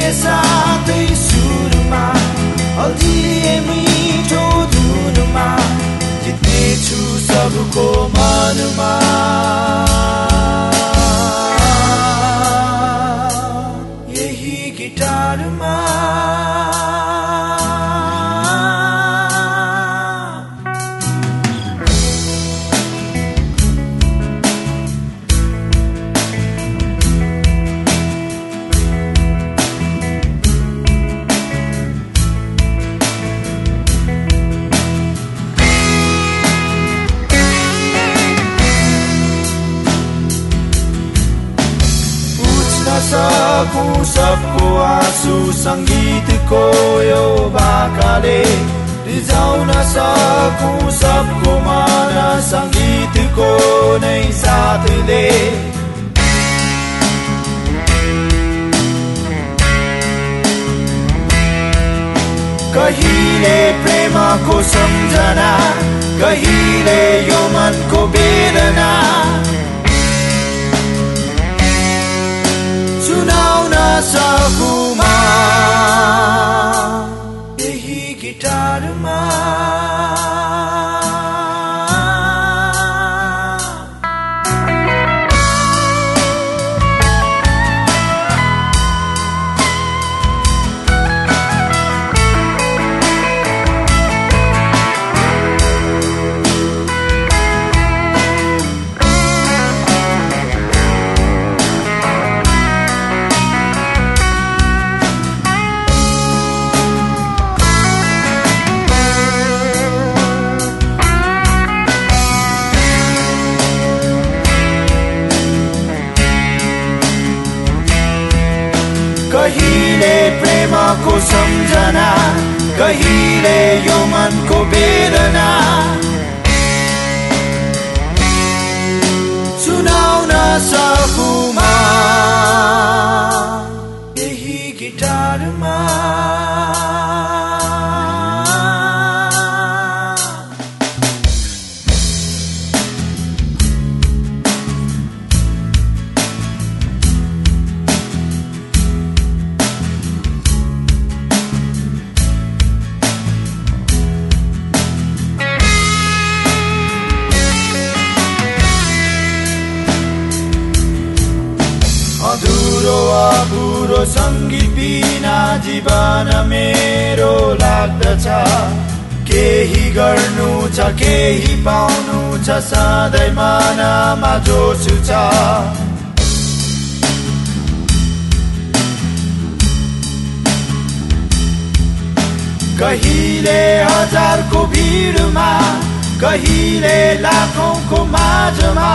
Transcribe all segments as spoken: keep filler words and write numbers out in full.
साथै सुरुमा अल्झिए मिठो धुनमा जित्नेछु सबको मनमा यही गिटारमा सकूं सबको आँसु संगीतको यो भाकाले रिझाउन सकूं सबको मन संगीतको नै साथले कहिले प्रेमको सम्झना कहिले यो मनको वेदना सुनाउन सकुमा यही गिटारमा कहिले प्रेमको सम्झना कहिले यो मनको वेदना सुनाउन सकुमा यही गिटारमा अधुरो अपुरो संगीत बिना जीवन मेरो लाग्दछ केही गर्नु छ केही पाउनु छ सधैँ मनमा जोस छ कहिले हजारको भिडमा कहिले लाखौंको माझमा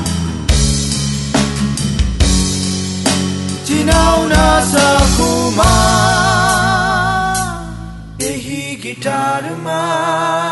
चिनाउन सकुमा यही गिटारमा